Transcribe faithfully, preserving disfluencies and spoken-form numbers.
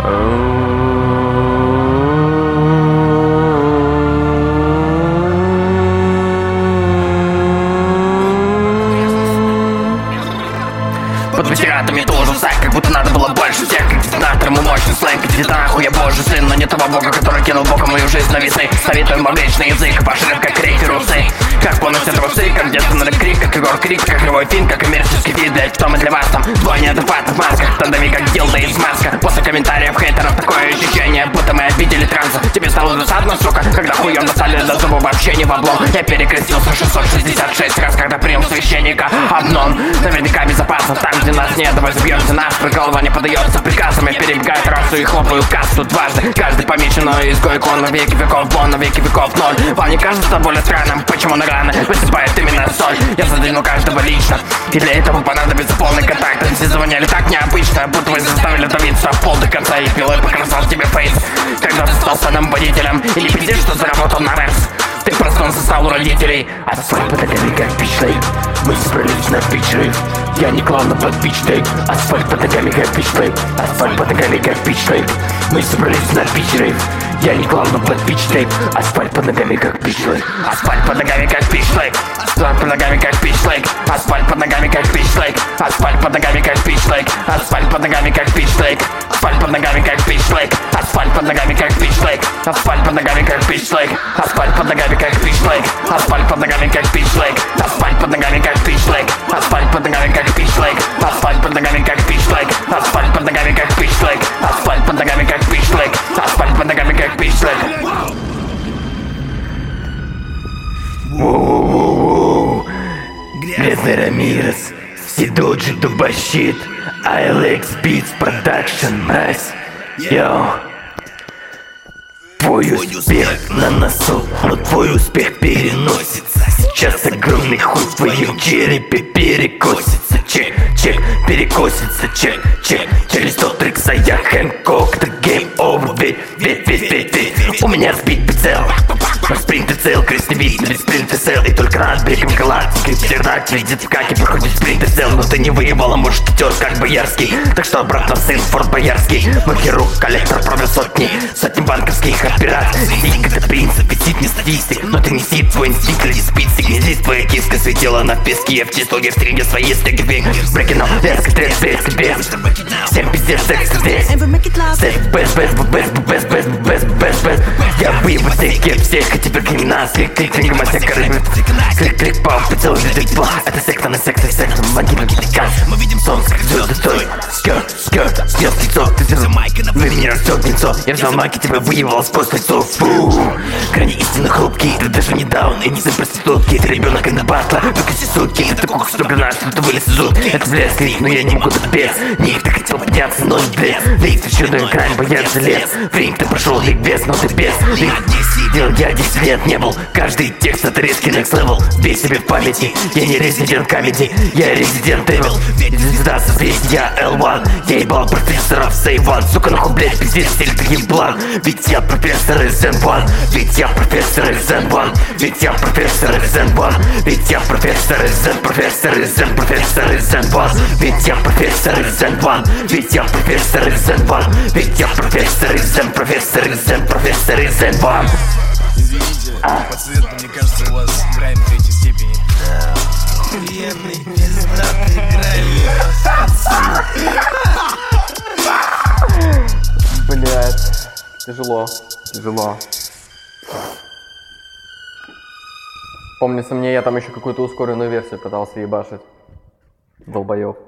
Под ветеранами должен стать, как будто надо было больше всех. Как детонатор, ему мощный сленг. Иди нахуй, я божий сын, но не того бога, который кинул боком мою жизнь на весы. Советую мой вечный язык, поширен как реки русы. Как полностью трусы, как детство на крик, как Егор Крик, как Кривой Фин, как коммерческий вид. Блять, в том и для вас там двое неадекватных в масках. Тандами как дилда из маска. После комментариев хейтеров такое ощущение, будто мы обидели транса. Тебе стало досадно, сука, когда хуем насали до зубов вообще не в облом. Я перекрестился шестьсот шестьдесят шесть раз, когда принял священника обнон. Наверняка безопасно там, где нас нет, давай забьемся нас. Голова не подается приказам, я перебегаю трассу и хлопаю кассу дважды. Каждый помечен, но изгой клон на веки веков, вон на веки веков ноль. Вам не кажется более странным, почему на раны высыпает именно соль? Я задвину каждого лично, и для этого понадобится полный контакт. Все звоняли так необычно, будто вы заставили давиться в пол до конца. И пилой покрасал тебе фейс, когда ты стал санным водителем. Или пиздишь, что заработал на рэпс. Ты проснулся, стал у родителей. Асфальт под ногами как пич-тейп. Мы собрались на пич-рейв. Я не клал на под пич-тейп. Асфальт под ногами как пич-тейп. Асфальт под ногами как пич-тейп. Мы собрались на пич-рейв. Я не клал на под пич-тейп. Асфальт под ногами как пич-тейп. Асфальт под ногами как пич-тейп. Асфальт под ногами как пич-тейп. Асфальт под ногами как пич-тейп. Асфальт под ногами как пич-тейп. Асфальт под ногами как пич-тейп. Асфальт под ногами как пич-тейп. Асфальт под ногами как пич-тейп. Асфальт под ногами как пич-тейп. Асфальт под ногами как пич-тейп. Асфальт под ногами как пич-тейп. Асфальт под ногами как пич-тейп. Асфальт под ногами как пич-тейп. Асфальт под ногами как пич-тейп. Асфальт под ногами как пич-тейп. Асфальт под ногами как пич-тейп. Асфальт под ногами как пич-тейп. Воу-воу-воу. Грязный Рамирес. Сидоджи дубощит. ай эл икс Beats Production, мразь. Йоу. Твой успех на носу, но твой успех переносится. Сейчас огромный хуй в твоем черепе перекосится. Чек, чек, перекосится, чек, чек. Через сто трекса я Хэнкок, это game over, ведь, ведь, ведь, ведь, ведь. У меня сбит прицел, наш спринт и цел, крестный вид, без спринт и цел. И только над берегом галактики птердак видит в каке проходит спринт и цел. Но ты не воевал, а может тер как Боярский. Так что обратно сын Форт Боярский. Мой хирург, коллектор провел сотни, сотни банковских операций. Сик это принцип, висит не статистик. Но ты не сит, твой инстинкт или спит. Сигнезит, твоя киска светила на песке. Я в числоге в стриме своей стеки биг. Брекинал, вязка, трек, вязка, без. Всем пиздец, секс здесь. Секс, бэс, бэс, бэс, бэс, бэс, бэс, бэс, бэс. Я выебу всех, всех, а теперь криминал. Клик, клик, клик, мастер, коры. Клик, клик, пау, прицел, видит, бла. Это секта на секс, секс, вагина, гитикан. Мы видим сон, как звезды, стой. Скёрт, скёрт, снес лицо. Ты взял вы меня растёт лицо. Я взял майки, тебя выебал сквозь лицо. Фу, грани истинно хрупкие. Ты даже не даун и не сын проститутки. Ты ребенок и на батла, выкуси сутки. Ты такой кусок гранат, что ты вылез из ут. Это блеск, крик, но я не могу так без них. Ты хотел подняться, но не блеск. Лик, ты чудо экран, бояться лес. В ринг ты прошел ликбез, но ты без. Лик, делал я десять лет не был. Каждый текст это резкий next level. Бей себе в памяти, я не резидент комедий. Я резидент Evil. Звезда со здесь, я эл один. Я ебал профессоров Сейван. Сука, нахуй, блядь, пиздец, стиль ты еблан. Ведь я профессор из эн один. Ведь я профессор из эн один. Ведь я профессор из эн один. Ведь я профессор из эн, профессор из эн, профессор из эн один. Ведь я профессор из эн один. Ведь я профессор из эн один. Ведь я профессор из эн, профессор из эн, профессор из эн один. Извините, по цвету, мне кажется, у вас грайм третьей степени. Охуенный, пиздатый грайм. Блять, тяжело, тяжело. Помнится мне, я там еще какую-то ускоренную версию пытался ебашить. Долбоёб.